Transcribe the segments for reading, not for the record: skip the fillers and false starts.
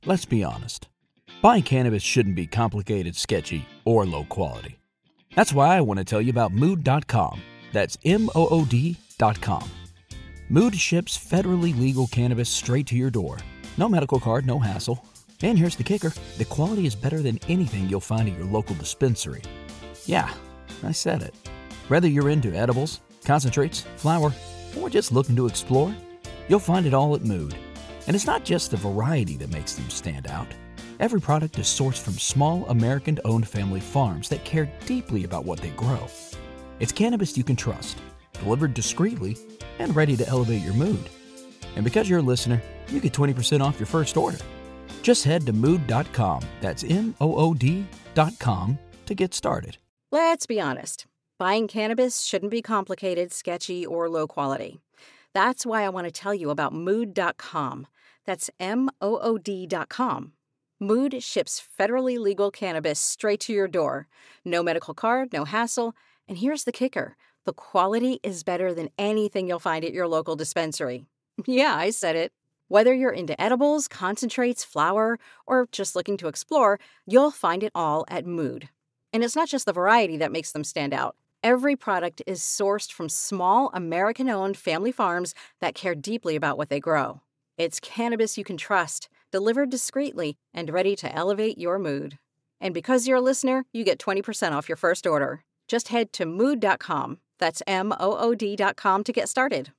Let's be honest. Buying cannabis shouldn't be complicated, sketchy, or low quality. That's why I want to tell you about Mood.com. That's MOOD.com. Mood ships federally legal cannabis straight to your door. No medical card, no hassle. And here's the kicker. The quality is better than anything you'll find at your local dispensary. Yeah, I said it. Whether you're into edibles, concentrates, flower, or just looking to explore, you'll find it all at Mood. And it's not just the variety that makes them stand out. Every product is sourced from small, American-owned family farms that care deeply about what they grow. It's cannabis you can trust, delivered discreetly, and ready to elevate your mood. And because you're a listener, you get 20% off your first order. Just head to Mood.com, that's MOOD.com, to get started. Let's be honest. Buying cannabis shouldn't be complicated, sketchy, or low quality. That's why I want to tell you about Mood.com. That's MOOD.com. Mood ships federally legal cannabis straight to your door. No medical card, no hassle. And here's the kicker. The quality is better than anything you'll find at your local dispensary. Yeah, I said it. Whether you're into edibles, concentrates, flower, or just looking to explore, you'll find it all at Mood. And it's not just the variety that makes them stand out. Every product is sourced from small, American-owned family farms that care deeply about what they grow. It's cannabis you can trust, delivered discreetly, and ready to elevate your mood. And because you're a listener, you get 20% off your first order. Just head to Mood.com. That's MOOD.com to get started.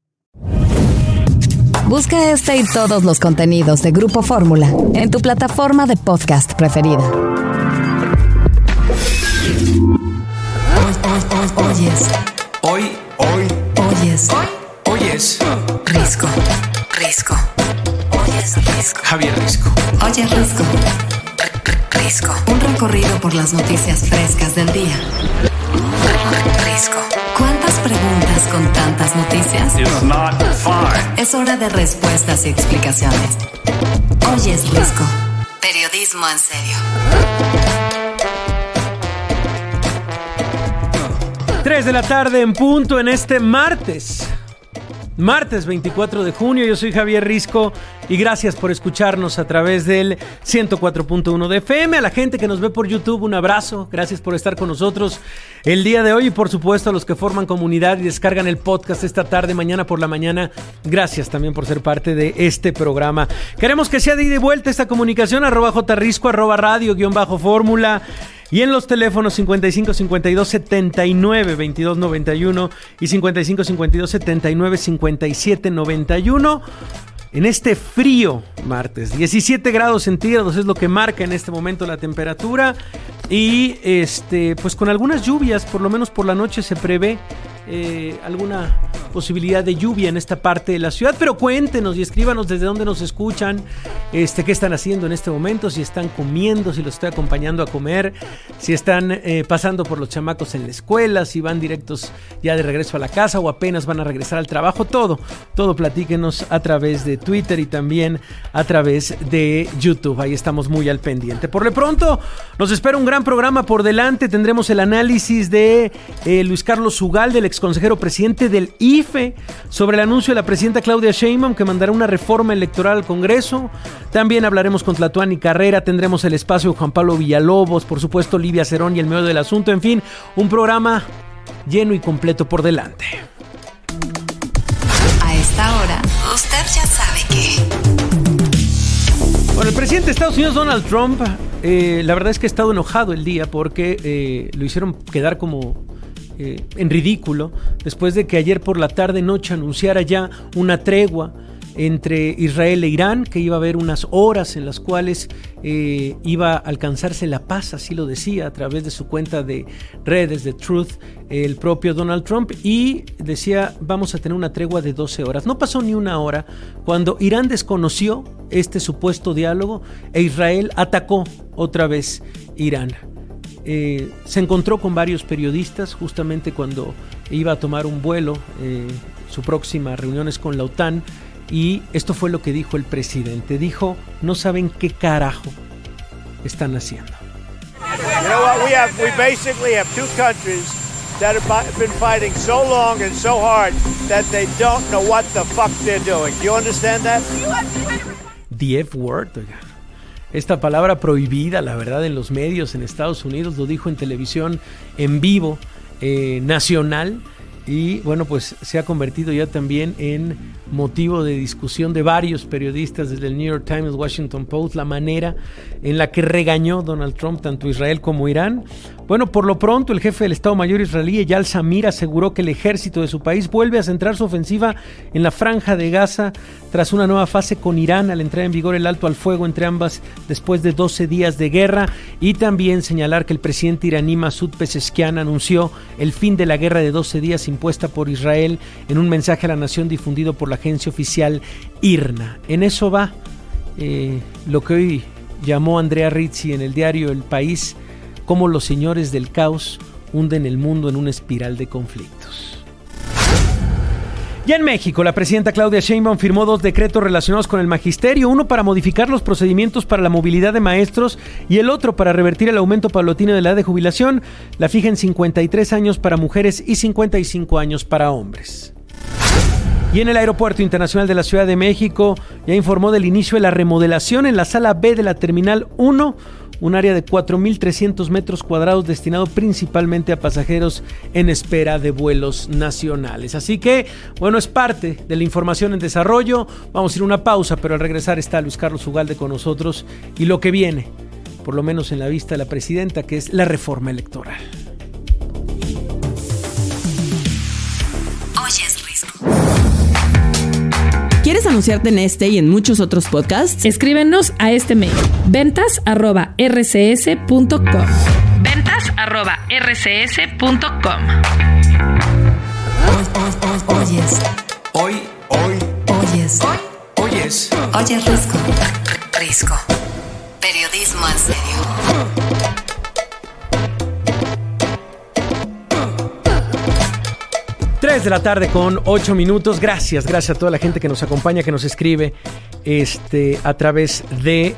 Busca este y todos los contenidos de Grupo Fórmula en tu plataforma de podcast preferida. Oyes Risco. Oyes Risco. Javier Risco. Oyes Risco. Risco. Un recorrido por las noticias frescas del día. Risco. ¿Cuántas preguntas con tantas noticias? It's not fine. Es hora de respuestas y explicaciones. Oyes Risco. Periodismo en serio. 3 de la tarde en punto en este martes 24 de junio. Yo soy Javier Risco y gracias por escucharnos a través del 104.1 de FM. A la gente que nos ve por YouTube, un abrazo. Gracias por estar con nosotros el día de hoy y por supuesto a los que forman comunidad y descargan el podcast esta tarde, mañana por la mañana. Gracias también por ser parte de este programa. Queremos que sea de ida y vuelta esta comunicación, @jrisco, @radio_fórmula. Y en los teléfonos 55 52 79 22 91 y 55 52 79 57 91. En este frío martes, 17 grados centígrados es lo que marca en este momento la temperatura. Y pues con algunas lluvias, por lo menos por la noche se prevé alguna posibilidad de lluvia en esta parte de la ciudad, pero cuéntenos y escríbanos desde dónde nos escuchan, qué están haciendo en este momento, si están comiendo, si los estoy acompañando a comer, si están pasando por los chamacos en la escuela, si van directos ya de regreso a la casa o apenas van a regresar al trabajo, todo platíquenos a través de Twitter y también a través de YouTube, ahí estamos muy al pendiente. Por lo pronto, nos espera un gran programa por delante, tendremos el análisis de Luis Carlos Ugalde, del exconsejero presidente del IFE, sobre el anuncio de la presidenta Claudia Sheinbaum que mandará una reforma electoral al Congreso. También hablaremos con Tlatuani Carrera, tendremos el espacio de Juan Pablo Villalobos, por supuesto Livia Cerón y el meollo del asunto, en fin, un programa lleno y completo por delante. A esta hora, usted ya sabe que... Bueno, el presidente de Estados Unidos, Donald Trump, la verdad es que ha estado enojado el día porque lo hicieron quedar como en ridículo después de que ayer por la tarde-noche anunciara ya una tregua entre Israel e Irán, que iba a haber unas horas en las cuales iba a alcanzarse la paz, así lo decía a través de su cuenta de redes de Truth el propio Donald Trump, y decía vamos a tener una tregua de 12 horas. No pasó ni una hora cuando Irán desconoció este supuesto diálogo e Israel atacó otra vez Irán. Se encontró con varios periodistas justamente cuando iba a tomar un vuelo, su próxima reunión es con la OTAN, y esto fue lo que dijo el presidente. Dijo, no saben qué carajo están haciendo. You know what, we basically have two countries that have been fighting so long and so hard that they don't know what the fuck they're doing. Do you understand that? The F word, oiga. esta palabra prohibida, la verdad, en los medios en Estados Unidos, lo dijo en televisión en vivo, nacional, y bueno, pues se ha convertido ya también en motivo de discusión de varios periodistas, desde el New York Times, Washington Post, la manera en la que regañó Donald Trump tanto Israel como Irán. Bueno, por lo pronto el jefe del Estado Mayor israelí, Eyal Zamir, aseguró que el ejército de su país vuelve a centrar su ofensiva en la franja de Gaza tras una nueva fase con Irán al entrar en vigor el alto al fuego entre ambas después de 12 días de guerra, y también señalar que el presidente iraní Masoud Pezeshkian anunció el fin de la guerra de 12 días impuesta por Israel en un mensaje a la nación difundido por la agencia oficial IRNA. En eso va lo que hoy llamó Andrea Rizzi en el diario El País, cómo los señores del caos hunden el mundo en una espiral de conflictos. Ya en México, la presidenta Claudia Sheinbaum firmó 2 decretos relacionados con el magisterio, uno para modificar los procedimientos para la movilidad de maestros y el otro para revertir el aumento paulatino de la edad de jubilación. La fija en 53 años para mujeres y 55 años para hombres. Y en el Aeropuerto Internacional de la Ciudad de México ya informó del inicio de la remodelación en la sala B de la Terminal 1, un área de 4.300 metros cuadrados destinado principalmente a pasajeros en espera de vuelos nacionales. Así que, bueno, es parte de la información en desarrollo. Vamos a ir a una pausa, pero al regresar está Luis Carlos Ugalde con nosotros y lo que viene, por lo menos en la vista de la presidenta, que es la reforma electoral. ¿Quieres anunciarte en este y en muchos otros podcasts? Escríbenos a este mail: ventas@rcs.com. ventas@rcs.com. Oyes. Hoy. Oyes. Oyes. Oyes Risco. Risco. Periodismo en serio. 3 de la tarde con 8 minutos. Gracias a toda la gente que nos acompaña, que nos escribe a través de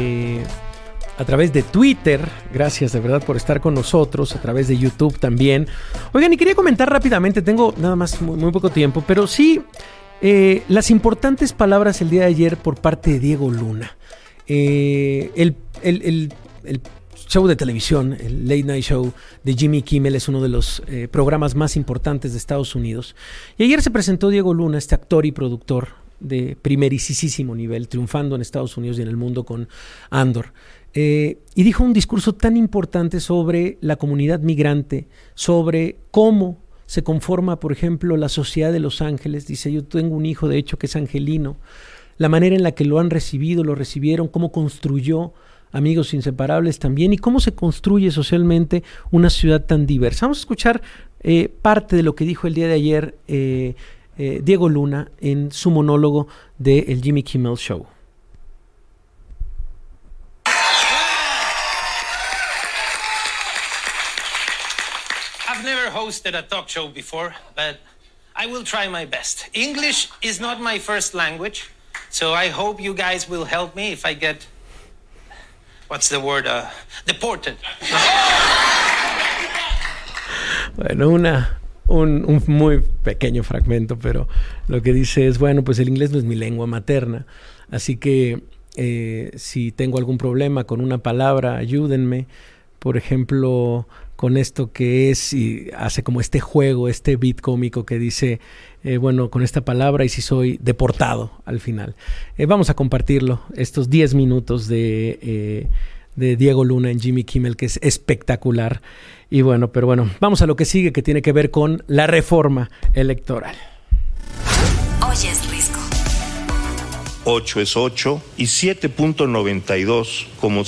Twitter. Gracias de verdad por estar con nosotros, a través de YouTube también. Oigan, y quería comentar rápidamente, tengo nada más muy poco tiempo, pero sí las importantes palabras el día de ayer por parte de Diego Luna. El show de televisión, el Late Night Show de Jimmy Kimmel, es uno de los programas más importantes de Estados Unidos. Y ayer se presentó Diego Luna, este actor y productor de primerísimo nivel, triunfando en Estados Unidos y en el mundo con Andor. Y dijo un discurso tan importante sobre la comunidad migrante, sobre cómo se conforma, por ejemplo, la sociedad de Los Ángeles. Dice, yo tengo un hijo, de hecho, que es angelino. La manera en la que lo han recibido, lo recibieron, cómo construyó amigos inseparables también, y cómo se construye socialmente una ciudad tan diversa. Vamos a escuchar parte de lo que dijo el día de ayer Diego Luna en su monólogo de el Jimmy Kimmel Show. I've never hosted a talk show before, but I will try my best. English is not my first language, so I hope you guys will help me if I get... What's the word? Deported. Bueno, un muy pequeño fragmento, pero lo que dice es, bueno, pues el inglés no es mi lengua materna, así que si tengo algún problema con una palabra, ayúdenme. Por ejemplo, con esto que es, y hace como este juego, este beat cómico que dice, bueno, con esta palabra, y si soy deportado al final. Vamos a compartirlo, estos 10 minutos de Diego Luna en Jimmy Kimmel, que es espectacular. Y bueno, pero bueno, vamos a lo que sigue, que tiene que ver con la reforma electoral. Oyes Risco. 8 es 8 y 7.92 como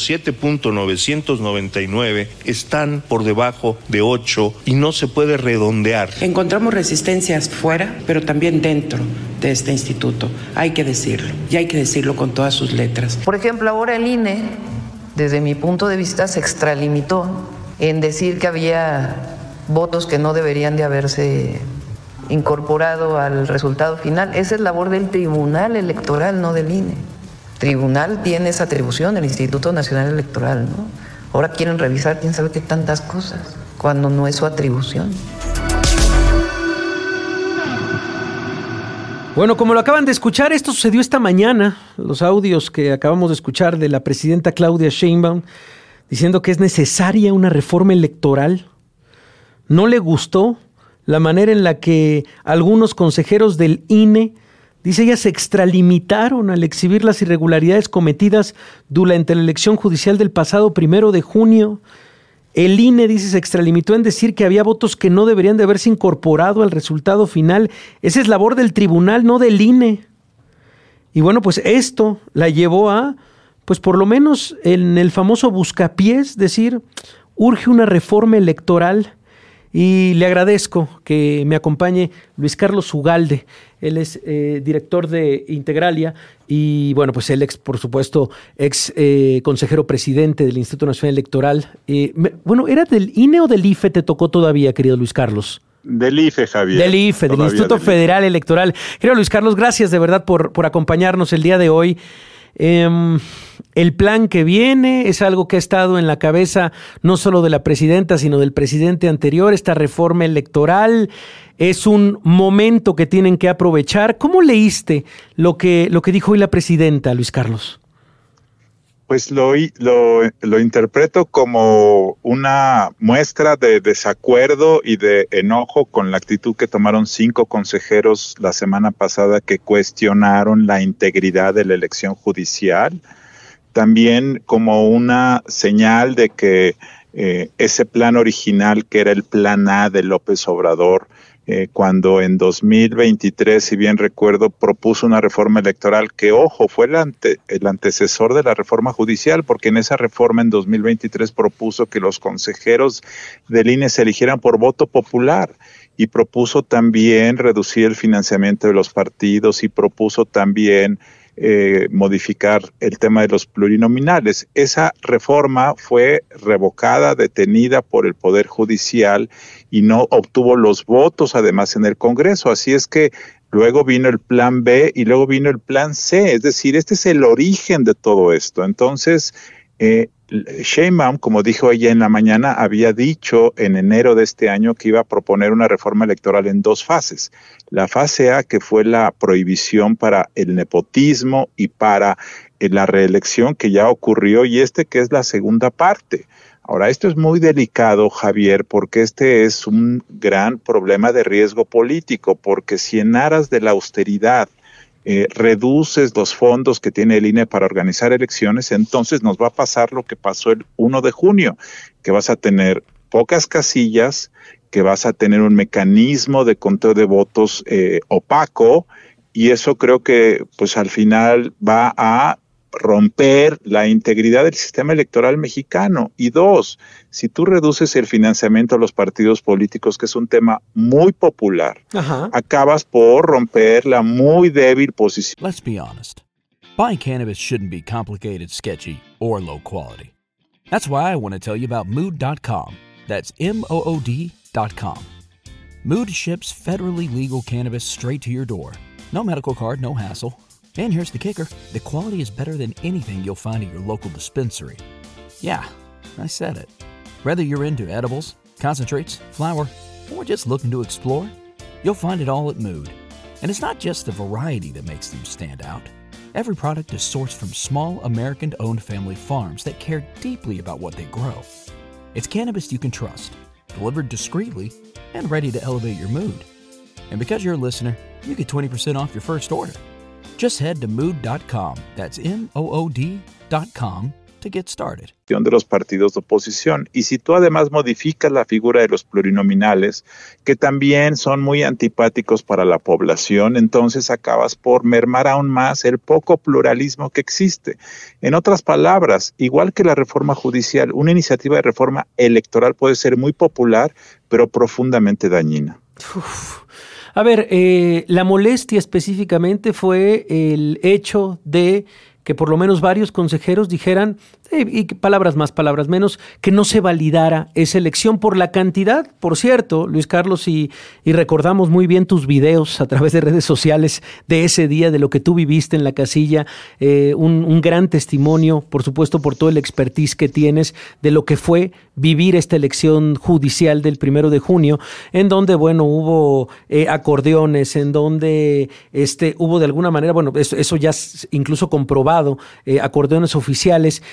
7.999 están por debajo de 8 y no se puede redondear. Encontramos resistencias fuera, pero también dentro de este instituto. Hay que decirlo, y hay que decirlo con todas sus letras. Por ejemplo, ahora el INE, desde mi punto de vista, se extralimitó en decir que había votos que no deberían de haberse incorporado al resultado final. Esa es labor del Tribunal Electoral, no del INE. El Tribunal tiene esa atribución, el Instituto Nacional Electoral, ¿no? Ahora quieren revisar quién sabe qué tantas cosas, cuando no es su atribución. Bueno, como lo acaban de escuchar, esto sucedió esta mañana. Los audios que acabamos de escuchar de la presidenta Claudia Sheinbaum diciendo que es necesaria una reforma electoral. No le gustó la manera en la que algunos consejeros del INE, dice ella, se extralimitaron al exhibir las irregularidades cometidas durante la elección judicial del pasado 1 de junio. El INE, dice, se extralimitó en decir que había votos que no deberían de haberse incorporado al resultado final. Esa es labor del tribunal, no del INE. Y bueno, pues esto la llevó a, pues por lo menos en el famoso buscapiés, decir, urge una reforma electoral. Y le agradezco que me acompañe Luis Carlos Ugalde. Él es director de Integralia y, bueno, pues él por supuesto, consejero presidente del Instituto Nacional Electoral. Bueno, ¿era del INE o del IFE te tocó todavía, querido Luis Carlos? Del IFE, Javier. Del IFE, del Instituto Federal Electoral. Querido Luis Carlos, gracias de verdad por acompañarnos el día de hoy. El plan que viene es algo que ha estado en la cabeza no solo de la presidenta, sino del presidente anterior. Esta reforma electoral es un momento que tienen que aprovechar. ¿Cómo leíste lo que dijo hoy la presidenta, Luis Carlos? Pues lo interpreto como una muestra de desacuerdo y de enojo con la actitud que tomaron 5 consejeros la semana pasada que cuestionaron la integridad de la elección judicial. También como una señal de que ese plan original, que era el plan A de López Obrador, cuando en 2023, si bien recuerdo, propuso una reforma electoral que, ojo, fue el antecesor de la reforma judicial, porque en esa reforma en 2023 propuso que los consejeros del INE se eligieran por voto popular y propuso también reducir el financiamiento de los partidos y propuso también modificar el tema de los plurinominales. Esa reforma fue revocada, detenida por el Poder Judicial y no obtuvo los votos además en el Congreso. Así es que luego vino el plan B y luego vino el plan C. Es decir, este es el origen de todo esto. Entonces, Sheinbaum, como dijo ella en la mañana, había dicho en enero de este año que iba a proponer una reforma electoral en 2 fases. La fase A, que fue la prohibición para el nepotismo y para la reelección, que ya ocurrió, y que es la segunda parte. Ahora, esto es muy delicado, Javier, porque este es un gran problema de riesgo político, porque si en aras de la austeridad reduces los fondos que tiene el INE para organizar elecciones, entonces nos va a pasar lo que pasó el 1 de junio, que vas a tener pocas casillas, que vas a tener un mecanismo de conteo de votos opaco, y eso creo que pues al final va a romper la integridad del sistema electoral mexicano. Y 2, si tú reduces el financiamiento a los partidos políticos, que es un tema muy popular, acabas por romper la muy débil posición. Let's be honest. Buying cannabis shouldn't be complicated, sketchy, or low quality. That's why I want to tell you about Mood.com. That's MOOD.com. Mood ships federally legal cannabis straight to your door. No medical card, no hassle. And here's the kicker. The quality is better than anything you'll find at your local dispensary. Yeah, I said it. Whether you're into edibles, concentrates, flower, or just looking to explore, you'll find it all at Mood. And it's not just the variety that makes them stand out. Every product is sourced from small American-owned family farms that care deeply about what they grow. It's cannabis you can trust, delivered discreetly, and ready to elevate your mood. And because you're a listener, you get 20% off your first order. Just head to mood.com, that's MOOD.com, to get started. De los partidos de oposición. Y si tú además modificas la figura de los plurinominales, que también son muy antipáticos para la población, entonces acabas por mermar aún más el poco pluralismo que existe. En otras palabras, igual que la reforma judicial, una iniciativa de reforma electoral puede ser muy popular, pero profundamente dañina. A ver, la molestia específicamente fue el hecho de que por lo menos varios consejeros dijeran, y palabras más, palabras menos, que no se validara esa elección por la cantidad. Por cierto, Luis Carlos, y recordamos muy bien tus videos a través de redes sociales de ese día, de lo que tú viviste en la casilla, un gran testimonio, por supuesto, por todo el expertise que tienes de lo que fue vivir esta elección judicial del 1 de junio, en donde, bueno, hubo acordeones, en donde hubo de alguna manera, bueno, eso ya es incluso comprobado, acordeones oficiales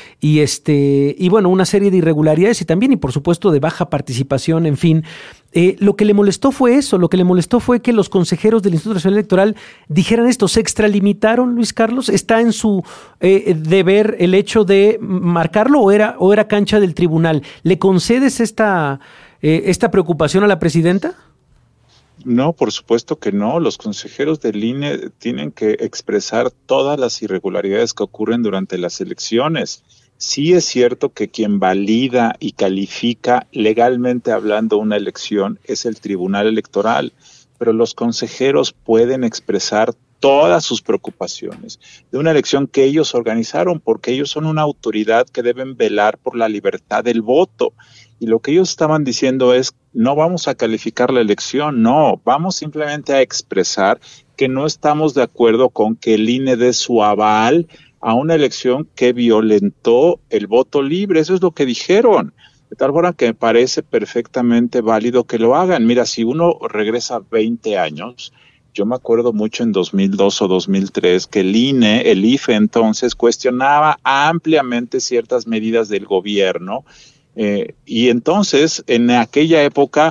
y bueno, una serie de irregularidades y por supuesto de baja participación, en fin. Lo que le molestó fue eso, lo que le molestó fue que los consejeros del Instituto Nacional Electoral dijeran esto, se extralimitaron, Luis Carlos. ¿Está en su deber el hecho de marcarlo o era cancha del tribunal? ¿Le concedes esta preocupación a la presidenta? No, por supuesto que no. Los consejeros del INE tienen que expresar todas las irregularidades que ocurren durante las elecciones. Sí es cierto que quien valida y califica legalmente hablando una elección es el Tribunal Electoral, pero los consejeros pueden expresar todas sus preocupaciones de una elección que ellos organizaron, porque ellos son una autoridad que deben velar por la libertad del voto. Y lo que ellos estaban diciendo es, no vamos a calificar la elección, no, vamos simplemente a expresar que no estamos de acuerdo con que el INE dé su aval a una elección que violentó el voto libre. Eso es lo que dijeron. De tal forma que me parece perfectamente válido que lo hagan. Mira, si uno regresa 20 años, yo me acuerdo mucho en 2002 o 2003 que el IFE entonces cuestionaba ampliamente ciertas medidas del gobierno. Y entonces, en aquella época,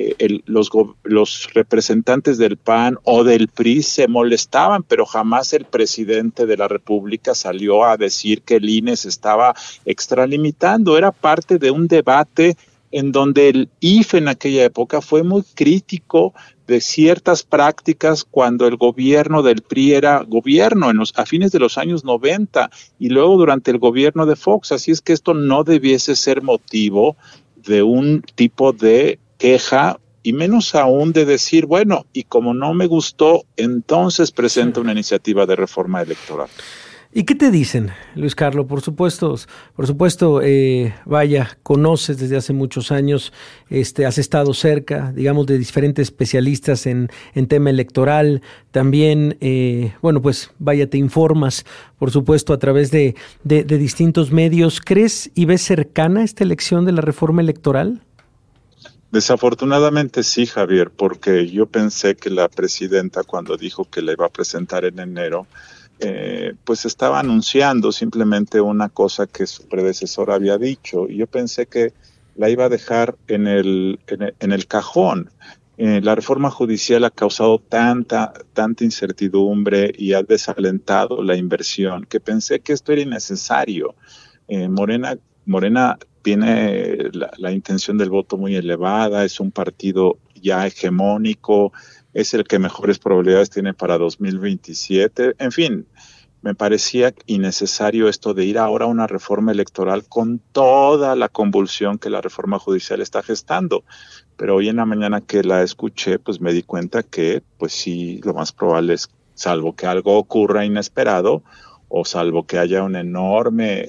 los representantes del PAN o del PRI se molestaban, pero jamás el presidente de la República salió a decir que el INE se estaba extralimitando. Era parte de un debate en donde el IFE en aquella época fue muy crítico de ciertas prácticas cuando el gobierno del PRI era gobierno a fines de los años 90 y luego durante el gobierno de Fox. Así es que esto no debiese ser motivo de un tipo de queja y menos aún de decir, bueno, y como no me gustó, entonces presento una iniciativa de reforma electoral. ¿Y qué te dicen, Luis Carlos? Por supuesto, vaya, conoces desde hace muchos años, has estado cerca, digamos, de diferentes especialistas en tema electoral. También, bueno, pues vaya, te informas, por supuesto, a través de distintos medios. ¿Crees y ves cercana esta elección de la reforma electoral? Desafortunadamente sí, Javier, porque yo pensé que la presidenta, cuando dijo que la iba a presentar en enero, pues estaba anunciando simplemente una cosa que su predecesor había dicho, y yo pensé que la iba a dejar en el cajón. La reforma judicial ha causado tanta incertidumbre y ha desalentado la inversión que pensé que esto era innecesario. Morena tiene la intención del voto muy elevada, es un partido ya hegemónico, es el que mejores probabilidades tiene para 2027. En fin, me parecía innecesario esto de ir ahora a una reforma electoral con toda la convulsión que la reforma judicial está gestando. Pero hoy en la mañana que la escuché, pues me di cuenta que, pues sí, lo más probable es, salvo que algo ocurra inesperado, o salvo que haya una enorme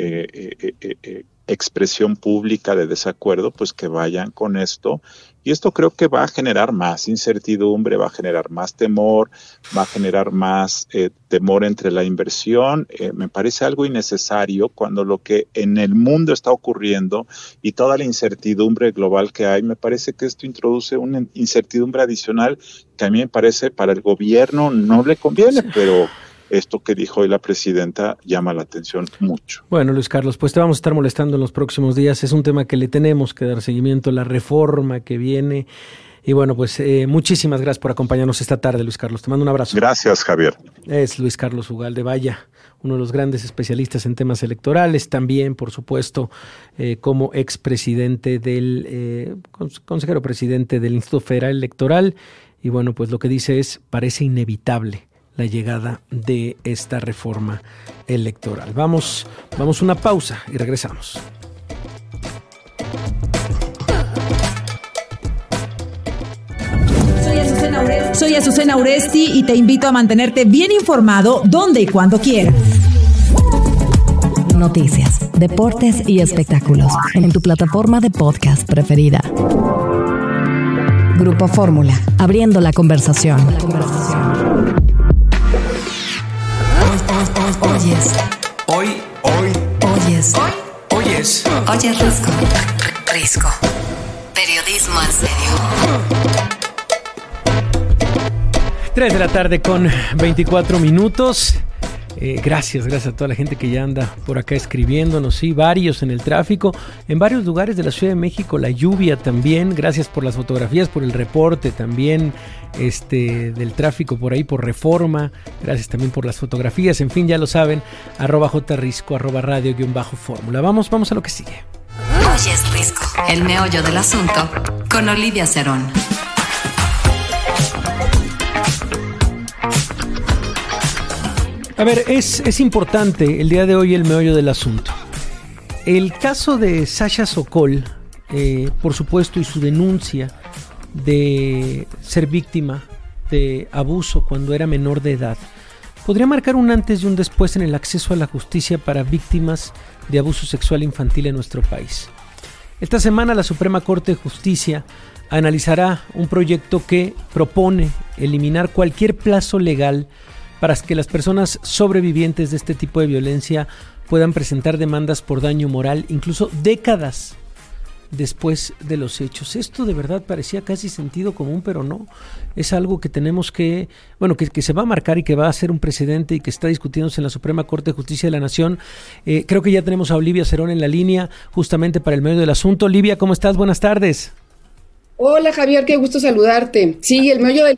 expresión pública de desacuerdo, pues que vayan con esto. Y esto creo que va a generar más incertidumbre, va a generar más temor, va a generar más temor entre la inversión. Me parece algo innecesario cuando lo que en el mundo está ocurriendo y toda la incertidumbre global que hay, me parece que esto introduce una incertidumbre adicional que a mí me parece para el gobierno no le conviene, pero esto que dijo hoy la presidenta llama la atención mucho. Bueno, Luis Carlos, pues te vamos a estar molestando en los próximos días. Es un tema que le tenemos que dar seguimiento, la reforma que viene. Y bueno, pues muchísimas gracias por acompañarnos esta tarde, Luis Carlos. Te mando un abrazo. Gracias, Javier. Es Luis Carlos Ugalde, vaya, uno de los grandes especialistas en temas electorales, también, por supuesto, como expresidente consejero presidente del Instituto Federal Electoral. Y bueno, pues lo que dice es, parece inevitable la llegada de esta reforma electoral. Vamos a una pausa y regresamos. Soy Azucena Uresti y te invito a mantenerte bien informado donde y cuando quieras. noticias, deportes y espectáculos en tu plataforma de podcast preferida. Grupo Fórmula, abriendo la conversación. Oyes Risco. Periodismo en serio. 3 de la tarde con 24 minutos. Gracias a toda la gente que ya anda por acá escribiéndonos, sí, varios en el tráfico, en varios lugares de la Ciudad de México, la lluvia también, gracias por las fotografías, por el reporte también, del tráfico por ahí, por Reforma, gracias también por las fotografías, en fin, ya lo saben, @jrisco, @radio_fórmula. Vamos a lo que sigue. Oyes Risco, el meollo del asunto, con Olivia Cerón. A ver, es importante el día de hoy el meollo del asunto. El caso de Sasha Sokol, por supuesto, y su denuncia de ser víctima de abuso cuando era menor de edad, podría marcar un antes y un después en el acceso a la justicia para víctimas de abuso sexual infantil en nuestro país. Esta semana la Suprema Corte de Justicia analizará un proyecto que propone eliminar cualquier plazo legal para que las personas sobrevivientes de este tipo de violencia puedan presentar demandas por daño moral, incluso décadas después de los hechos. Esto de verdad parecía casi sentido común, pero no. Es algo que tenemos que se va a marcar y que va a ser un precedente y que está discutiéndose en la Suprema Corte de Justicia de la Nación. Creo que ya tenemos a Olivia Cerón en la línea justamente para el medio del asunto. Olivia, ¿cómo estás? Buenas tardes. Hola Javier, qué gusto saludarte. Sí, el meollo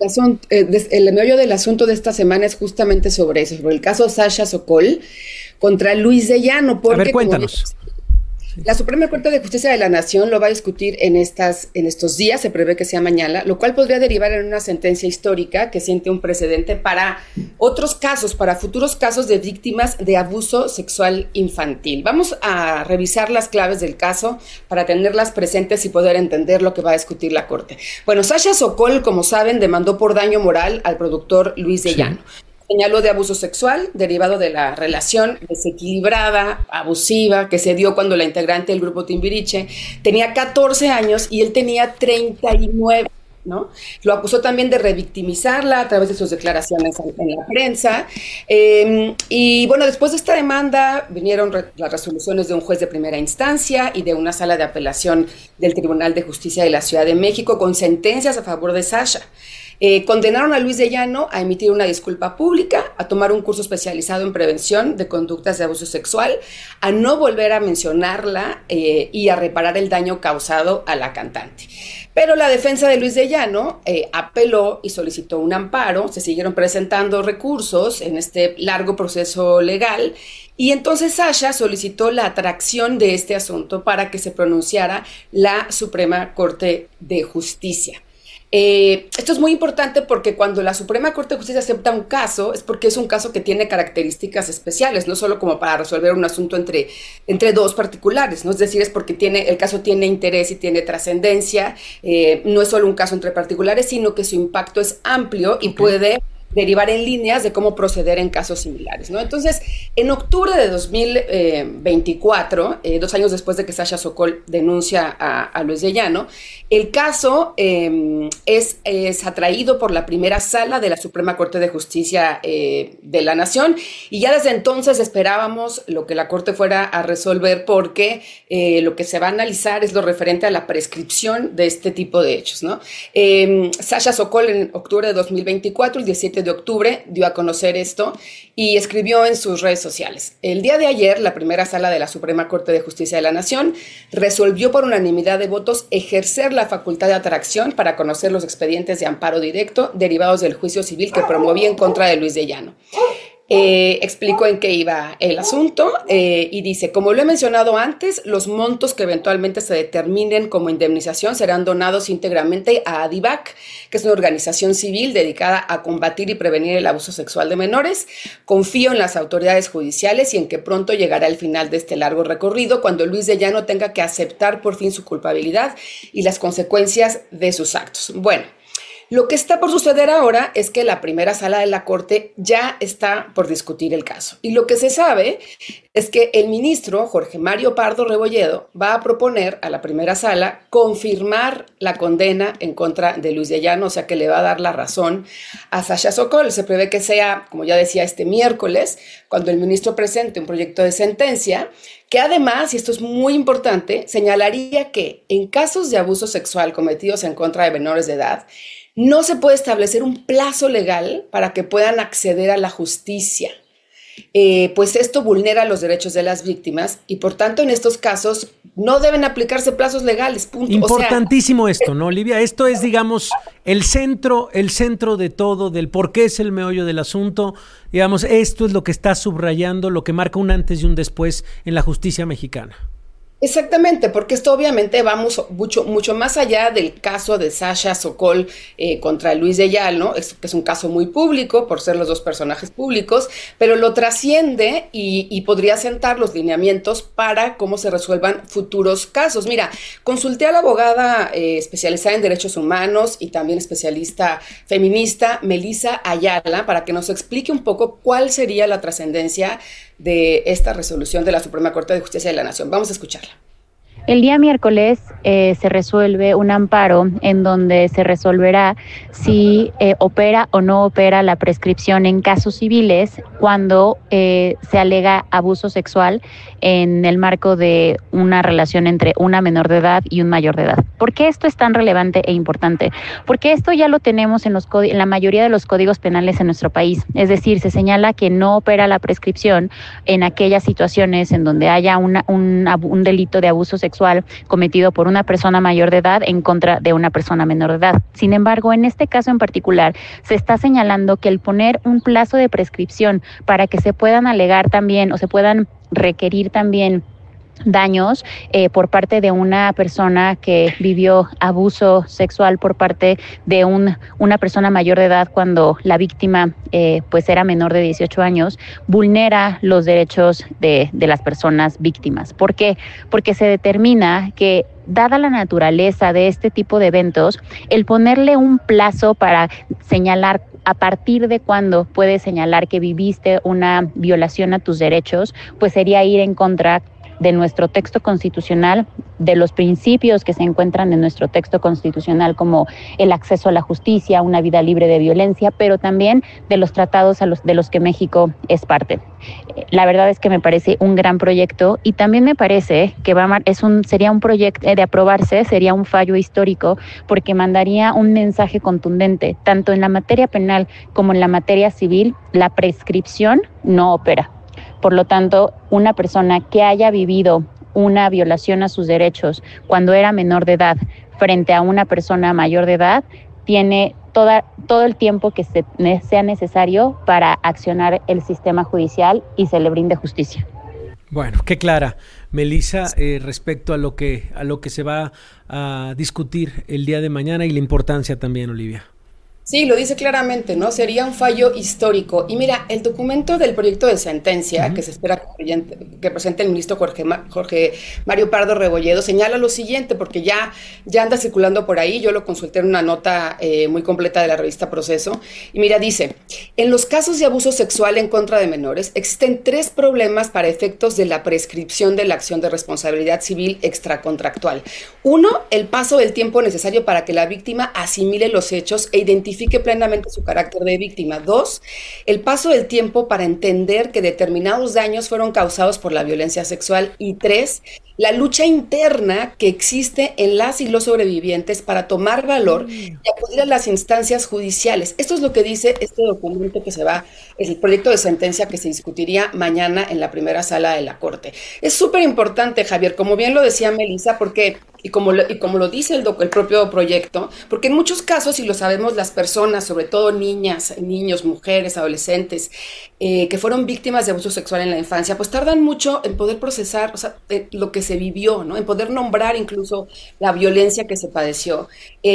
del asunto de esta semana es justamente sobre eso, sobre el caso Sasha Sokol contra Luis de Llano. A ver, cuéntanos. La Suprema Corte de Justicia de la Nación lo va a discutir en estos días, se prevé que sea mañana, lo cual podría derivar en una sentencia histórica que siente un precedente para otros casos, para futuros casos de víctimas de abuso sexual infantil. Vamos a revisar las claves del caso para tenerlas presentes y poder entender lo que va a discutir la Corte. Bueno, Sasha Sokol, como saben, demandó por daño moral al productor Luis de Llano. Señaló de abuso sexual derivado de la relación desequilibrada, abusiva, que se dio cuando la integrante del grupo Timbiriche tenía 14 años y él tenía 39, ¿no? Lo acusó también de revictimizarla a través de sus declaraciones en la prensa. Y bueno, después de esta demanda vinieron las resoluciones de un juez de primera instancia y de una sala de apelación del Tribunal de Justicia de la Ciudad de México con sentencias a favor de Sasha. Condenaron a Luis de Llano a emitir una disculpa pública, a tomar un curso especializado en prevención de conductas de abuso sexual, a no volver a mencionarla y a reparar el daño causado a la cantante. Pero la defensa de Luis de Llano apeló y solicitó un amparo, se siguieron presentando recursos en este largo proceso legal y entonces Sasha solicitó la atracción de este asunto para que se pronunciara la Suprema Corte de Justicia. Esto es muy importante porque cuando la Suprema Corte de Justicia acepta un caso es porque es un caso que tiene características especiales, no solo como para resolver un asunto entre dos particulares, ¿no? Es decir, es porque el caso tiene interés y tiene trascendencia, no es solo un caso entre particulares, sino que su impacto es amplio y puede derivar en líneas de cómo proceder en casos similares, ¿no? Entonces, en octubre de 2024, 2 años después de que Sasha Sokol denuncia a Luis de Llano, el caso es atraído por la primera sala de la Suprema Corte de Justicia de la Nación y ya desde entonces esperábamos lo que la Corte fuera a resolver porque lo que se va a analizar es lo referente a la prescripción de este tipo de hechos, ¿no? Sasha Sokol en octubre de 2024, el 17 de octubre, dio a conocer esto y escribió en sus redes sociales: el día de ayer, la primera sala de la Suprema Corte de Justicia de la Nación resolvió por unanimidad de votos ejercer la facultad de atracción para conocer los expedientes de amparo directo derivados del juicio civil que promovía en contra de Luis de Llano. Explicó en qué iba el asunto y dice: como lo he mencionado antes, los montos que eventualmente se determinen como indemnización serán donados íntegramente a ADIVAC, que es una organización civil dedicada a combatir y prevenir el abuso sexual de menores. Confío en las autoridades judiciales y en que pronto llegará el final de este largo recorrido cuando Luis de Llano tenga que aceptar por fin su culpabilidad y las consecuencias de sus actos. Bueno, Lo que está por suceder ahora es que la primera sala de la Corte ya está por discutir el caso. Y lo que se sabe es que el ministro Jorge Mario Pardo Rebolledo va a proponer a la primera sala confirmar la condena en contra de Luis de Llano, o sea que le va a dar la razón a Sasha Sokol. Se prevé que sea, como ya decía, este miércoles, cuando el ministro presente un proyecto de sentencia que además, y esto es muy importante, señalaría que en casos de abuso sexual cometidos en contra de menores de edad, no se puede establecer un plazo legal para que puedan acceder a la justicia. Pues esto vulnera los derechos de las víctimas y por tanto en estos casos no deben aplicarse plazos legales, punto. Importantísimo esto, ¿no, Olivia? Esto es, digamos, el centro de todo, del por qué es el meollo del asunto. Digamos, esto es lo que está subrayando, lo que marca un antes y un después en la justicia mexicana. Exactamente, porque esto obviamente va mucho más allá del caso de Sasha Sokol contra Luis de Llano, que es un caso muy público por ser los dos personajes públicos, pero lo trasciende y podría sentar los lineamientos para cómo se resuelvan futuros casos. Mira, consulté a la abogada especializada en derechos humanos y también especialista feminista, Melissa Ayala, para que nos explique un poco cuál sería la trascendencia de esta resolución de la Suprema Corte de Justicia de la Nación. Vamos a escucharla. El día miércoles se resuelve un amparo en donde se resolverá si opera o no opera la prescripción en casos civiles cuando se alega abuso sexual en el marco de una relación entre una menor de edad y un mayor de edad. ¿Por qué esto es tan relevante e importante? Porque esto ya lo tenemos en la mayoría de los códigos penales en nuestro país. Es decir, se señala que no opera la prescripción en aquellas situaciones en donde haya un delito de abuso sexual cometido por una persona mayor de edad en contra de una persona menor de edad. Sin embargo, en este caso en particular, se está señalando que el poner un plazo de prescripción para que se puedan alegar también o se puedan requerir también daños por parte de una persona que vivió abuso sexual por parte de una persona mayor de edad cuando la víctima pues era menor de 18 años, vulnera los derechos de las personas víctimas. ¿Por qué? Porque se determina que dada la naturaleza de este tipo de eventos, el ponerle un plazo para señalar a partir de cuándo puedes señalar que viviste una violación a tus derechos, pues sería ir en contra de nuestro texto constitucional, de los principios que se encuentran en nuestro texto constitucional como el acceso a la justicia, una vida libre de violencia, pero también de los tratados de los que México es parte. La verdad es que me parece un gran proyecto y también me parece que sería un proyecto de aprobarse, sería un fallo histórico porque mandaría un mensaje contundente, tanto en la materia penal como en la materia civil, la prescripción no opera. Por lo tanto, una persona que haya vivido una violación a sus derechos cuando era menor de edad frente a una persona mayor de edad, tiene todo el tiempo que sea necesario para accionar el sistema judicial y se le brinde justicia. Bueno, qué clara, Melissa, respecto a lo que se va a discutir el día de mañana y la importancia también, Olivia. Sí, lo dice claramente, ¿no? Sería un fallo histórico. Y mira, el documento del proyecto de sentencia que se espera que presente el ministro Jorge Mario Pardo Rebolledo señala lo siguiente, porque ya anda circulando por ahí, yo lo consulté en una nota muy completa de la revista Proceso, y mira, dice, en los casos de abuso sexual en contra de menores existen 3 problemas para efectos de la prescripción de la acción de responsabilidad civil extracontractual. 1, el paso del tiempo necesario para que la víctima asimile los hechos e identifique plenamente su carácter de víctima. 2, el paso del tiempo para entender que determinados daños fueron causados por la violencia sexual. Y 3, la lucha interna que existe en las y los sobrevivientes para tomar valor y acudir a las instancias judiciales. Esto es lo que dice este documento es el proyecto de sentencia que se discutiría mañana en la primera sala de la Corte. Es súper importante, Javier, como bien lo decía Melissa, porque y como lo dice el propio proyecto, porque en muchos casos, y lo sabemos, las personas, sobre todo niñas, niños, mujeres, adolescentes, que fueron víctimas de abuso sexual en la infancia, pues tardan mucho en poder procesar, lo que se vivió, ¿no? En poder nombrar incluso la violencia que se padeció.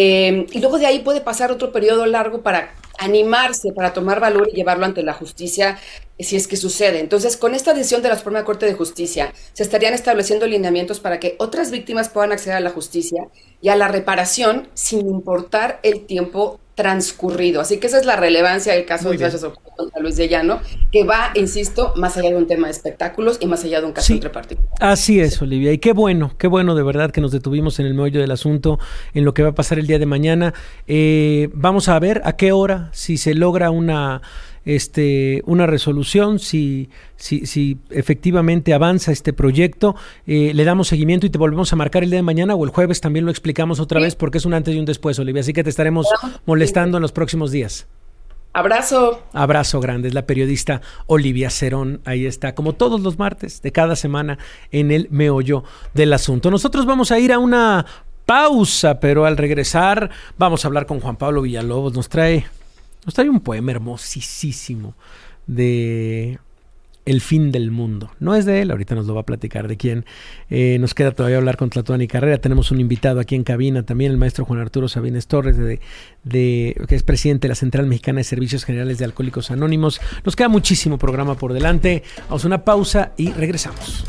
Y luego de ahí puede pasar otro periodo largo para animarse, para tomar valor y llevarlo ante la justicia si es que sucede. Entonces, con esta decisión de la Suprema Corte de Justicia, se estarían estableciendo lineamientos para que otras víctimas puedan acceder a la justicia y a la reparación sin importar el tiempo transcurrido. Así que esa es la relevancia del caso de contra Luis de Llano, que va, insisto, más allá de un tema de espectáculos y más allá de un caso entre particulares. Así es, Olivia, y qué bueno de verdad que nos detuvimos en el meollo del asunto, en lo que va a pasar el día de mañana. Vamos a ver a qué hora, si se logra una resolución, si efectivamente avanza este proyecto, le damos seguimiento y te volvemos a marcar el día de mañana o el jueves, también lo explicamos otra vez porque es un antes y un después, Olivia, así que te estaremos molestando en los próximos días. Abrazo grande, es la periodista Olivia Cerón, ahí está, como todos los martes de cada semana en el meollo del asunto. Nosotros vamos a ir a una pausa, pero al regresar vamos a hablar con Juan Pablo Villalobos, nos trae un poema hermosísimo de El fin del mundo. No es de él, ahorita nos lo va a platicar de quién. Nos queda todavía hablar con Tlatuani Carrera. Tenemos un invitado aquí en cabina también, el maestro Juan Arturo Sabines Torres, que es presidente de la Central Mexicana de Servicios Generales de Alcohólicos Anónimos. Nos queda muchísimo programa por delante. Vamos a una pausa y regresamos.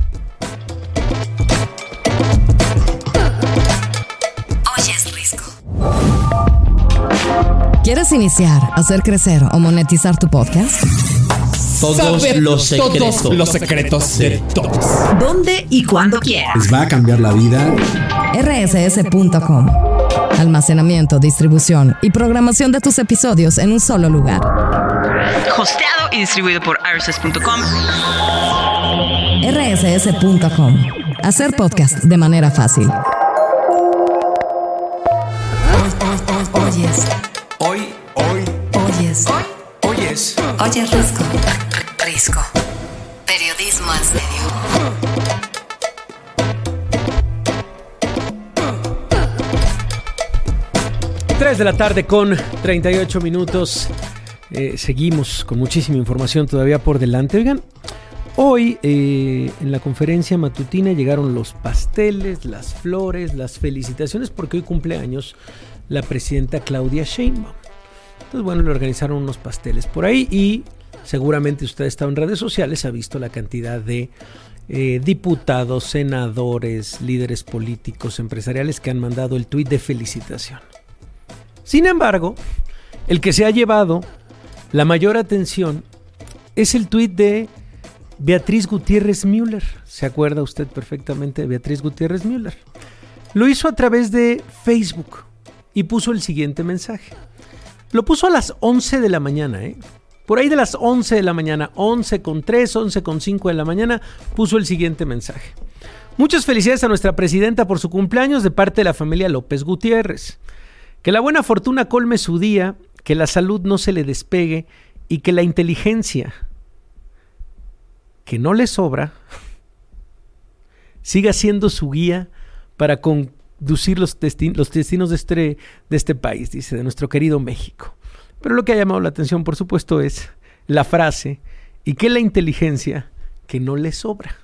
¿Quieres iniciar, hacer crecer o monetizar tu podcast? Todos los secretos de todos. ¿Dónde y cuándo quieras? Les va a cambiar la vida. rss.com. Almacenamiento, distribución y programación de tus episodios en un solo lugar. Hosteado y distribuido por rss.com. rss.com. Hacer podcast de manera fácil. Oyes Risco. Periodismo al serio. 3 de la tarde con 38 minutos. Seguimos con muchísima información todavía por delante. Oigan, hoy en la conferencia matutina llegaron los pasteles, las flores, las felicitaciones, porque hoy cumpleaños la presidenta Claudia Sheinbaum. Entonces, bueno, le organizaron unos pasteles por ahí y seguramente usted está en redes sociales, ha visto la cantidad de diputados, senadores, líderes políticos, empresariales que han mandado el tuit de felicitación. Sin embargo, el que se ha llevado la mayor atención es el tuit de Beatriz Gutiérrez Müller. ¿Se acuerda usted perfectamente de Beatriz Gutiérrez Müller? Lo hizo a través de Facebook y puso el siguiente mensaje. Lo puso a las 11 de la mañana, Por ahí de las 11 de la mañana, 11:03, 11:05 de la mañana, puso el siguiente mensaje. Muchas felicidades a nuestra presidenta por su cumpleaños de parte de la familia López Gutiérrez. Que la buena fortuna colme su día, que la salud no se le despegue y que la inteligencia, que no le sobra, siga siendo su guía para conducir los destinos de este país, dice, de nuestro querido México. Pero lo que ha llamado la atención, por supuesto, es la frase, y que la inteligencia que no le sobra.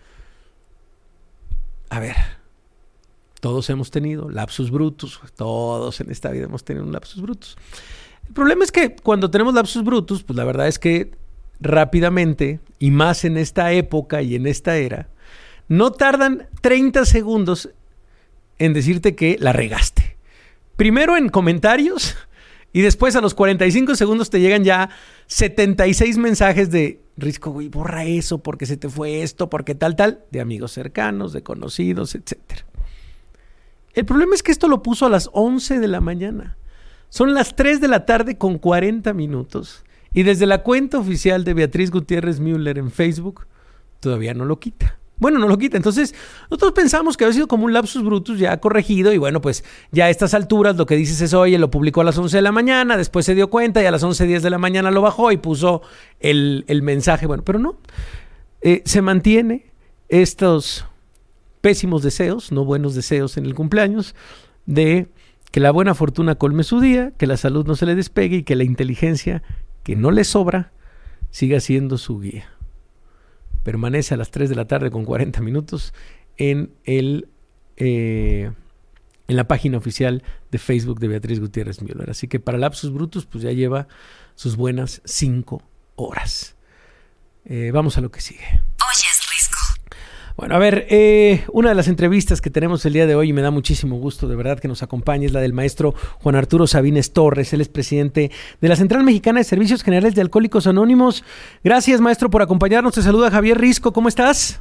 A ver, todos hemos tenido lapsus brutus, todos en esta vida hemos tenido un lapsus brutus. El problema es que cuando tenemos lapsus brutus, pues la verdad es que rápidamente, y más en esta época y en esta era, no tardan 30 segundos en decirte que la regaste. Primero en comentarios y después a los 45 segundos te llegan ya 76 mensajes de Risco, güey, borra eso porque se te fue esto, porque tal, de amigos cercanos, de conocidos, etc. El problema es que esto lo puso a las 11 de la mañana. Son las 3 de la tarde con 40 minutos y desde la cuenta oficial de Beatriz Gutiérrez Müller en Facebook todavía no lo quita. Bueno, no lo quita. Entonces, nosotros pensamos que había sido como un lapsus brutus ya corregido y bueno, pues ya a estas alturas lo que dices es, oye, lo publicó a las 11 de la mañana, después se dio cuenta y a las 11:10 de la mañana lo bajó y puso el mensaje. Bueno, pero no. Se mantiene estos pésimos deseos, no buenos deseos en el cumpleaños, de que la buena fortuna colme su día, que la salud no se le despegue y que la inteligencia que no le sobra siga siendo su guía. Permanece a las 3 de la tarde con 40 minutos en la página oficial de Facebook de Beatriz Gutiérrez Müller. Así que para lapsus brutus, pues ya lleva sus buenas 5 horas. Vamos a lo que sigue. Oyes Risco. Bueno, a ver, una de las entrevistas que tenemos el día de hoy, y me da muchísimo gusto de verdad que nos acompañe, es la del maestro Juan Arturo Sabines Torres. Él es presidente de la Central Mexicana de Servicios Generales de Alcohólicos Anónimos. Gracias, maestro, por acompañarnos. Te saluda Javier Risco. ¿Cómo estás?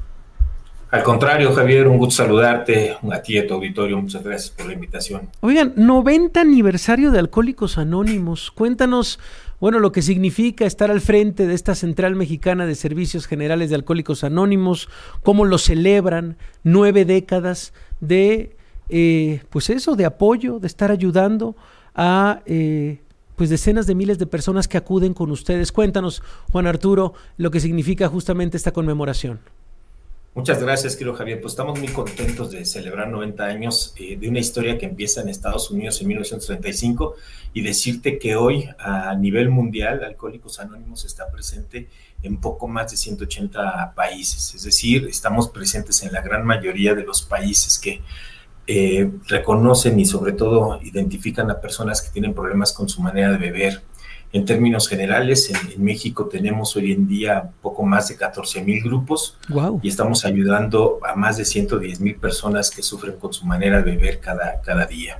Al contrario, Javier, un gusto saludarte, a ti y a tu auditorio. Muchas gracias por la invitación. Oigan, 90 aniversario de Alcohólicos Anónimos. Cuéntanos, bueno, lo que significa estar al frente de esta Central Mexicana de Servicios Generales de Alcohólicos Anónimos, cómo lo celebran, 9 décadas de, pues eso, de apoyo, de estar ayudando a pues decenas de miles de personas que acuden con ustedes. Cuéntanos, Juan Arturo, lo que significa justamente esta conmemoración. Muchas gracias, querido Javier. Pues estamos muy contentos de celebrar 90 años de una historia que empieza en Estados Unidos en 1935 y decirte que hoy a nivel mundial Alcohólicos Anónimos está presente en poco más de 180 países. Es decir, estamos presentes en la gran mayoría de los países que reconocen y sobre todo identifican a personas que tienen problemas con su manera de beber. En términos generales, en México tenemos hoy en día poco más de 14,000 grupos. Wow. Y estamos ayudando a más de 110,000 personas que sufren con su manera de beber cada día.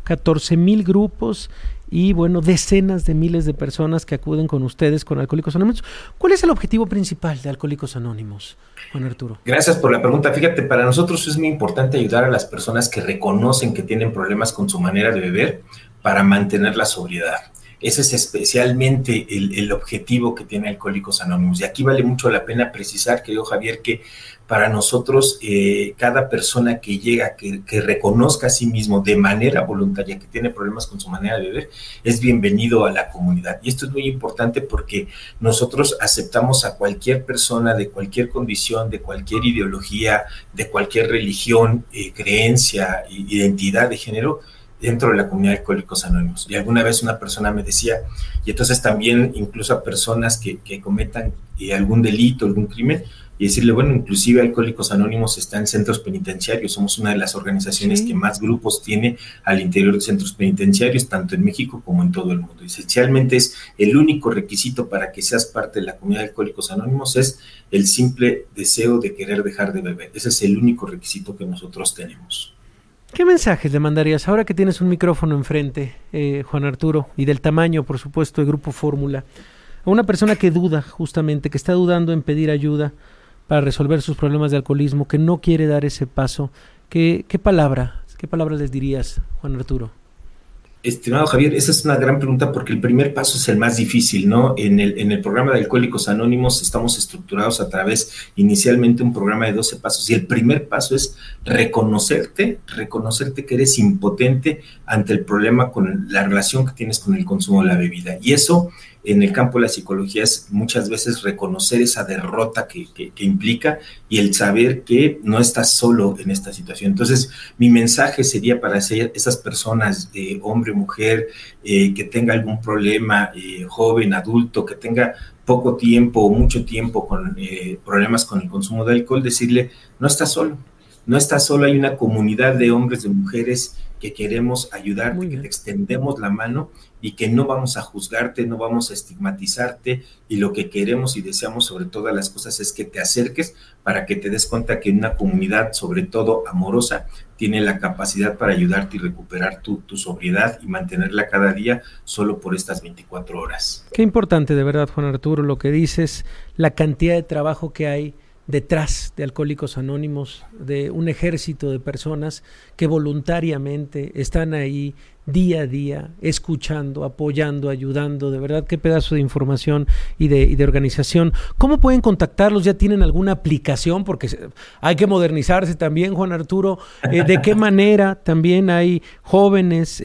14,000 grupos y, bueno, decenas de miles de personas que acuden con ustedes, con Alcohólicos Anónimos. ¿Cuál es el objetivo principal de Alcohólicos Anónimos, Juan Arturo? Gracias por la pregunta. Fíjate, para nosotros es muy importante ayudar a las personas que reconocen que tienen problemas con su manera de beber para mantener la sobriedad. Ese es especialmente el objetivo que tiene Alcohólicos Anónimos. Y aquí vale mucho la pena precisar, querido Javier, que para nosotros cada persona que llega, que reconozca a sí mismo de manera voluntaria que tiene problemas con su manera de beber, es bienvenido a la comunidad. Y esto es muy importante porque nosotros aceptamos a cualquier persona de cualquier condición, de cualquier ideología, de cualquier religión, creencia, identidad de género, dentro de la comunidad de Alcohólicos Anónimos. Y alguna vez una persona me decía, y entonces también incluso a personas que cometan algún delito, algún crimen, y decirle, bueno, inclusive Alcohólicos Anónimos está en centros penitenciarios, somos una de las organizaciones que más grupos tiene al interior de centros penitenciarios, tanto en México como en todo el mundo. Esencialmente es el único requisito para que seas parte de la comunidad de Alcohólicos Anónimos, es el simple deseo de querer dejar de beber. Ese es el único requisito que nosotros tenemos. ¿Qué mensajes le mandarías ahora que tienes un micrófono enfrente, Juan Arturo, y del tamaño, por supuesto, de Grupo Fórmula, a una persona que duda, justamente, que está dudando en pedir ayuda para resolver sus problemas de alcoholismo, que no quiere dar ese paso? ¿Qué palabras les dirías, Juan Arturo? Estimado Javier, esa es una gran pregunta porque el primer paso es el más difícil, ¿no? En el programa de Alcohólicos Anónimos estamos estructurados a través, inicialmente, un programa de 12 pasos, y el primer paso es reconocerte que eres impotente ante el problema con la relación que tienes con el consumo de la bebida. Y eso, en el campo de la psicología, es muchas veces reconocer esa derrota que implica y el saber que no estás solo en esta situación. Entonces, mi mensaje sería para esas personas, hombre o mujer, que tenga algún problema, joven, adulto, que tenga poco tiempo o mucho tiempo con problemas con el consumo de alcohol, decirle, no estás solo. No estás solo, hay una comunidad de hombres, de mujeres que queremos ayudarte, que te extendemos la mano y que no vamos a juzgarte, no vamos a estigmatizarte, y lo que queremos y deseamos sobre todas las cosas es que te acerques para que te des cuenta que una comunidad, sobre todo amorosa, tiene la capacidad para ayudarte y recuperar tu sobriedad y mantenerla cada día solo por estas 24 horas. Qué importante, de verdad, Juan Arturo, lo que dices, la cantidad de trabajo que hay detrás de Alcohólicos Anónimos, de un ejército de personas que voluntariamente están ahí día a día, escuchando, apoyando, ayudando. De verdad, qué pedazo de información y de organización. ¿Cómo pueden contactarlos? ¿Ya tienen alguna aplicación? Porque hay que modernizarse también, Juan Arturo. ¿De qué manera también hay jóvenes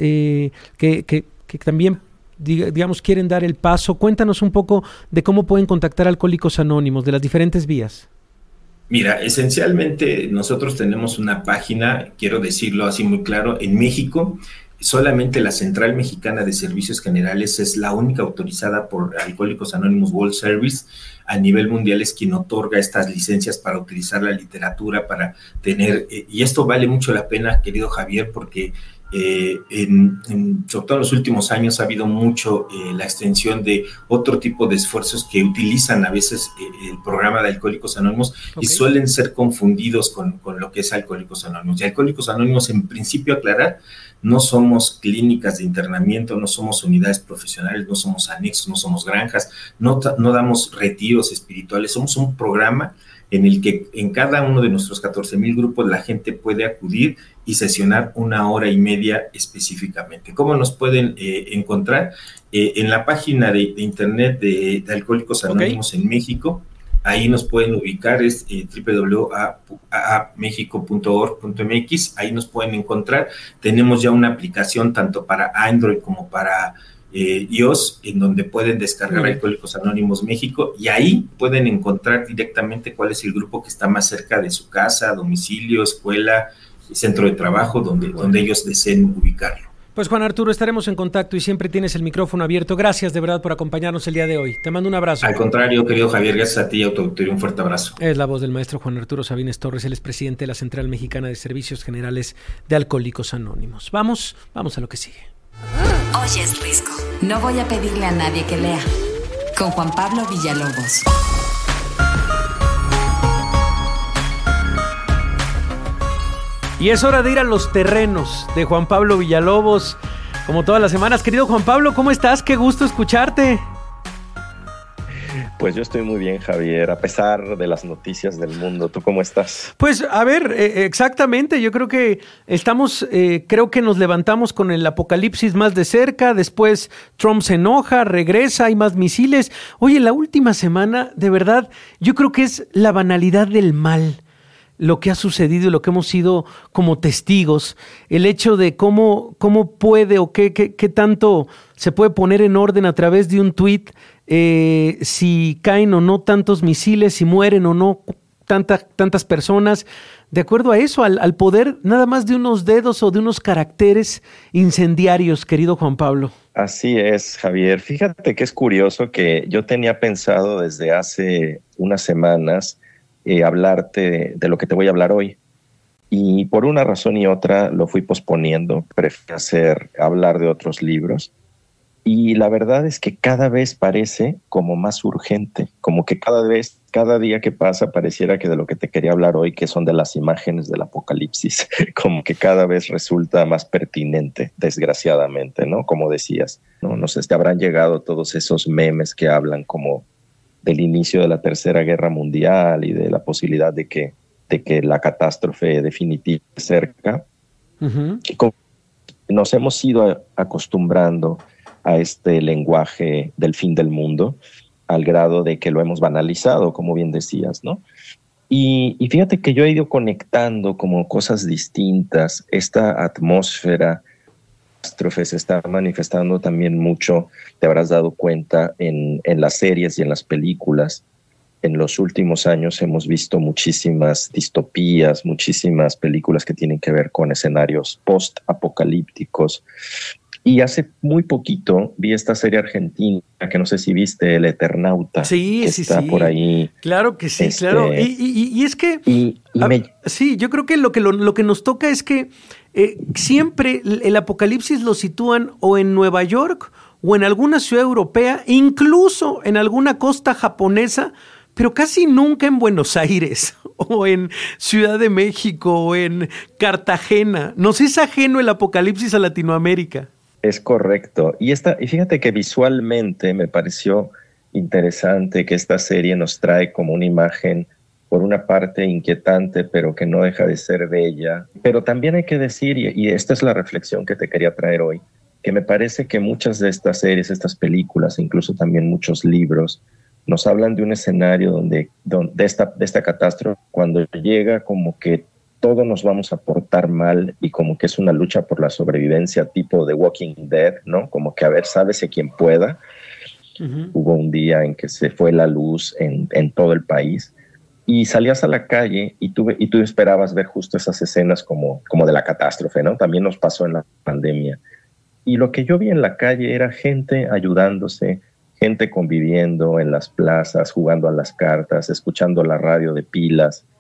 que también, digamos, quieren dar el paso? Cuéntanos un poco de cómo pueden contactar a Alcohólicos Anónimos, de las diferentes vías. Mira, esencialmente nosotros tenemos una página, quiero decirlo así muy claro, en México. Solamente la Central Mexicana de Servicios Generales es la única autorizada por Alcohólicos Anónimos World Service. A nivel mundial es quien otorga estas licencias para utilizar la literatura, para tener, y esto vale mucho la pena, querido Javier, porque sobre todo en los últimos años ha habido mucho la extensión de otro tipo de esfuerzos que utilizan a veces el programa de Alcohólicos Anónimos y suelen ser confundidos con lo que es Alcohólicos Anónimos. Y Alcohólicos Anónimos, en principio, aclarar, no somos clínicas de internamiento, no somos unidades profesionales, no somos anexos, no somos granjas, no damos retiros espirituales, somos un programa en el que en cada uno de nuestros 14,000 grupos la gente puede acudir y sesionar 1 hora y media específicamente. ¿Cómo nos pueden encontrar? En la página de internet de Alcohólicos Anónimos en México. Ahí nos pueden ubicar, es www.mexico.org.mx, ahí nos pueden encontrar. Tenemos ya una aplicación tanto para Android como para iOS, en donde pueden descargar Alcohólicos Anónimos México, y ahí pueden encontrar directamente cuál es el grupo que está más cerca de su casa, domicilio, escuela, centro de trabajo, donde ellos deseen ubicarlo. Pues Juan Arturo, estaremos en contacto y siempre tienes el micrófono abierto. Gracias de verdad por acompañarnos el día de hoy. Te mando un abrazo. Al contrario, querido Javier, gracias a ti y a tu auditorio, un fuerte abrazo. Es la voz del maestro Juan Arturo Sabines Torres, él es presidente de la Central Mexicana de Servicios Generales de Alcohólicos Anónimos. Vamos a lo que sigue. Oyes, Risco. No voy a pedirle a nadie que lea. Con Juan Pablo Villalobos. Y es hora de ir a los terrenos de Juan Pablo Villalobos, como todas las semanas. Querido Juan Pablo, ¿cómo estás? Qué gusto escucharte. Pues yo estoy muy bien, Javier, a pesar de las noticias del mundo. ¿Tú cómo estás? Pues, a ver, exactamente. Yo creo que creo que nos levantamos con el apocalipsis más de cerca. Después Trump se enoja, regresa, hay más misiles. Oye, la última semana, de verdad, yo creo que es la banalidad del mal lo que ha sucedido y lo que hemos sido como testigos, el hecho de cómo puede o qué tanto se puede poner en orden a través de un tuit, si caen o no tantos misiles, si mueren o no tantas personas, de acuerdo a eso, al poder nada más de unos dedos o de unos caracteres incendiarios, querido Juan Pablo. Así es, Javier. Fíjate que es curioso que yo tenía pensado desde hace unas semanas hablarte de lo que te voy a hablar hoy. Y por una razón y otra lo fui posponiendo. Prefiero hablar de otros libros. Y la verdad es que cada vez parece como más urgente. Como que cada día que pasa, pareciera que de lo que te quería hablar hoy, que son de las imágenes del apocalipsis, como que cada vez resulta más pertinente, desgraciadamente, ¿no? Como decías, no sé, te habrán llegado todos esos memes que hablan como del inicio de la Tercera Guerra Mundial y de la posibilidad de que la catástrofe definitiva esté cerca. Uh-huh. Nos hemos ido acostumbrando a este lenguaje del fin del mundo al grado de que lo hemos banalizado, como bien decías, ¿no? Y fíjate que yo he ido conectando como cosas distintas. Esta atmósfera se está manifestando también mucho, te habrás dado cuenta, en las series y en las películas. En los últimos años hemos visto muchísimas distopías, muchísimas películas que tienen que ver con escenarios post-apocalípticos. Y hace muy poquito vi esta serie argentina, que no sé si viste, El Eternauta. Sí, sí, está por ahí. Claro que sí, claro. Y es que... Sí, yo creo que lo que nos toca es que siempre el apocalipsis lo sitúan o en Nueva York o en alguna ciudad europea, incluso en alguna costa japonesa, pero casi nunca en Buenos Aires o en Ciudad de México o en Cartagena. Nos es ajeno el apocalipsis a Latinoamérica. Es correcto. Y fíjate que visualmente me pareció interesante que esta serie nos trae como una imagen, por una parte inquietante, pero que no deja de ser bella. Pero también hay que decir, y esta es la reflexión que te quería traer hoy, que me parece que muchas de estas series, estas películas, incluso también muchos libros, nos hablan de un escenario donde de esta catástrofe, cuando llega como que todos nos vamos a portar mal y como que es una lucha por la sobrevivencia tipo de Walking Dead, ¿no? Como que a ver, sálvese quien pueda. Uh-huh. Hubo un día en que se fue la luz en todo el país y salías a la calle y tú esperabas ver justo esas escenas como de la catástrofe, ¿no? También nos pasó en la pandemia. Y lo que yo vi en la calle era gente ayudándose, gente conviviendo en las plazas, jugando a las cartas, escuchando la radio de pilas,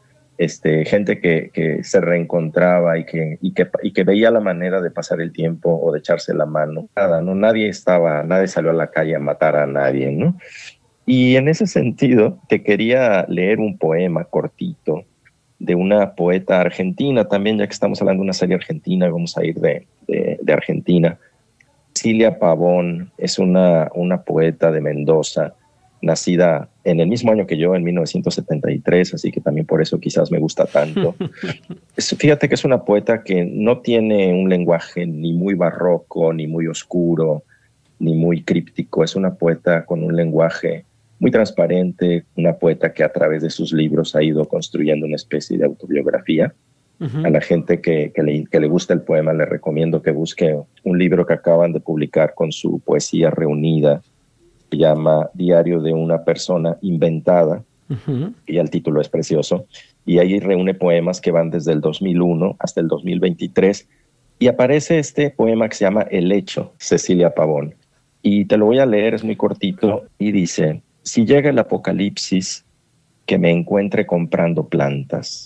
gente que se reencontraba y que veía la manera de pasar el tiempo o de echarse la mano. Nadie salió a la calle a matar a nadie, ¿no? Y en ese sentido, te quería leer un poema cortito de una poeta argentina, también ya que estamos hablando de una serie argentina, vamos a ir de Argentina. Cecilia Pavón es una poeta de Mendoza, nacida en el mismo año que yo, en 1973, así que también por eso quizás me gusta tanto. Fíjate que es una poeta que no tiene un lenguaje ni muy barroco, ni muy oscuro, ni muy críptico. Es una poeta con un lenguaje muy transparente, una poeta que a través de sus libros ha ido construyendo una especie de autobiografía. A la gente que le gusta el poema le recomiendo que busque un libro que acaban de publicar con su poesía reunida. Se llama Diario de una persona inventada, y el título es precioso, y ahí reúne poemas que van desde el 2001 hasta el 2023, y aparece este poema que se llama El Hecho, Cecilia Pavón, y te lo voy a leer, es muy cortito, y dice: si llega el apocalipsis, que me encuentre comprando plantas.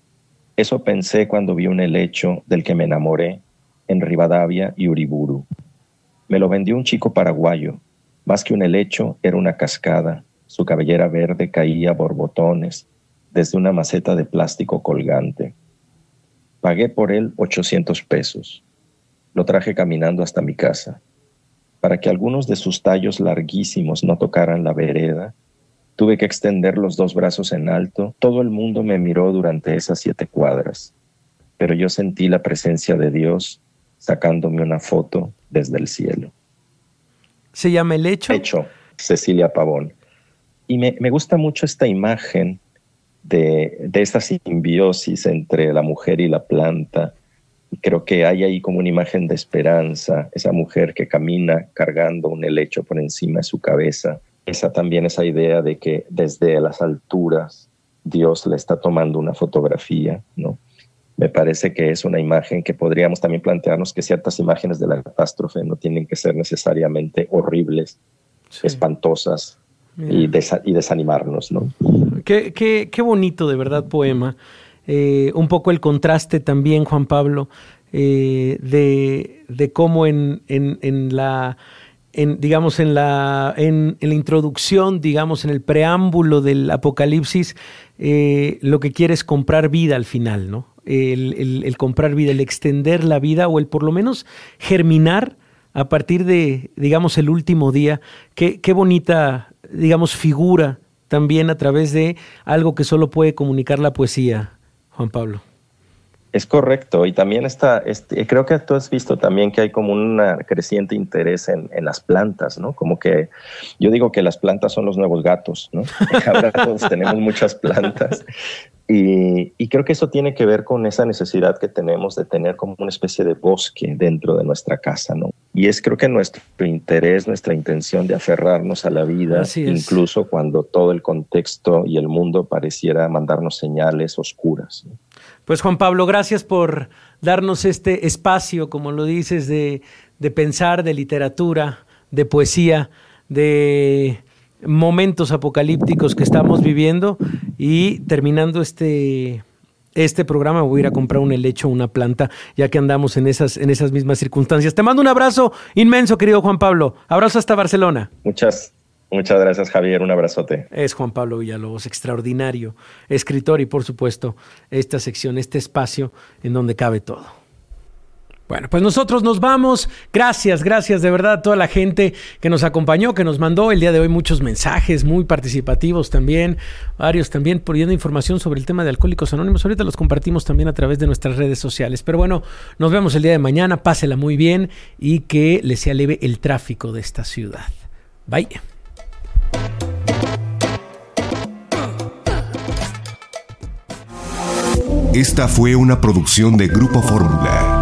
Eso pensé cuando vi un helecho del que me enamoré en Rivadavia y Uriburu. Me lo vendió un chico paraguayo. Más que un helecho, era una cascada. Su cabellera verde caía a borbotones desde una maceta de plástico colgante. Pagué por él 800 pesos. Lo traje caminando hasta mi casa. Para que algunos de sus tallos larguísimos no tocaran la vereda, tuve que extender los dos brazos en alto. Todo el mundo me miró durante esas 7 cuadras, pero yo sentí la presencia de Dios sacándome una foto desde el cielo. ¿Se llama El Hecho? Hecho, Cecilia Pavón. Y me gusta mucho esta imagen de esta simbiosis entre la mujer y la planta. Creo que hay ahí como una imagen de esperanza, esa mujer que camina cargando un helecho por encima de su cabeza. Esa idea de que desde las alturas Dios le está tomando una fotografía, ¿no? Me parece que es una imagen que podríamos también plantearnos que ciertas imágenes de la catástrofe no tienen que ser necesariamente horribles, espantosas y desanimarnos, ¿no? Qué bonito, de verdad, poema. Un poco el contraste también, Juan Pablo, de cómo en la introducción, digamos, en el preámbulo del Apocalipsis, lo que quiere es comprar vida al final, ¿no? El comprar vida, el extender la vida, o el por lo menos germinar a partir de, digamos, el último día. Qué bonita, digamos, figura también a través de algo que solo puede comunicar la poesía, Juan Pablo. Es correcto, y también creo que tú has visto también que hay como un creciente interés en las plantas, ¿no? Como que yo digo que las plantas son los nuevos gatos, ¿no? Ahora todos tenemos muchas plantas, y creo que eso tiene que ver con esa necesidad que tenemos de tener como una especie de bosque dentro de nuestra casa, ¿no? Y creo que nuestro interés, nuestra intención de aferrarnos a la vida, incluso cuando todo el contexto y el mundo pareciera mandarnos señales oscuras, ¿no? Pues Juan Pablo, gracias por darnos este espacio, como lo dices, de pensar, de literatura, de poesía, de momentos apocalípticos que estamos viviendo. Y terminando este programa, voy a ir a comprar un helecho, una planta, ya que andamos en esas mismas circunstancias. Te mando un abrazo inmenso, querido Juan Pablo. Abrazo hasta Barcelona. Muchas gracias, Javier. Un abrazote. Es Juan Pablo Villalobos, extraordinario escritor, y por supuesto esta sección, este espacio en donde cabe todo. Bueno, pues nosotros nos vamos. Gracias de verdad a toda la gente que nos acompañó, que nos mandó el día de hoy muchos mensajes muy participativos también, varios también poniendo información sobre el tema de Alcohólicos Anónimos. Ahorita los compartimos también a través de nuestras redes sociales. Pero bueno, nos vemos el día de mañana. Pásela muy bien y que les sea leve el tráfico de esta ciudad. Bye. Esta fue una producción de Grupo Fórmula.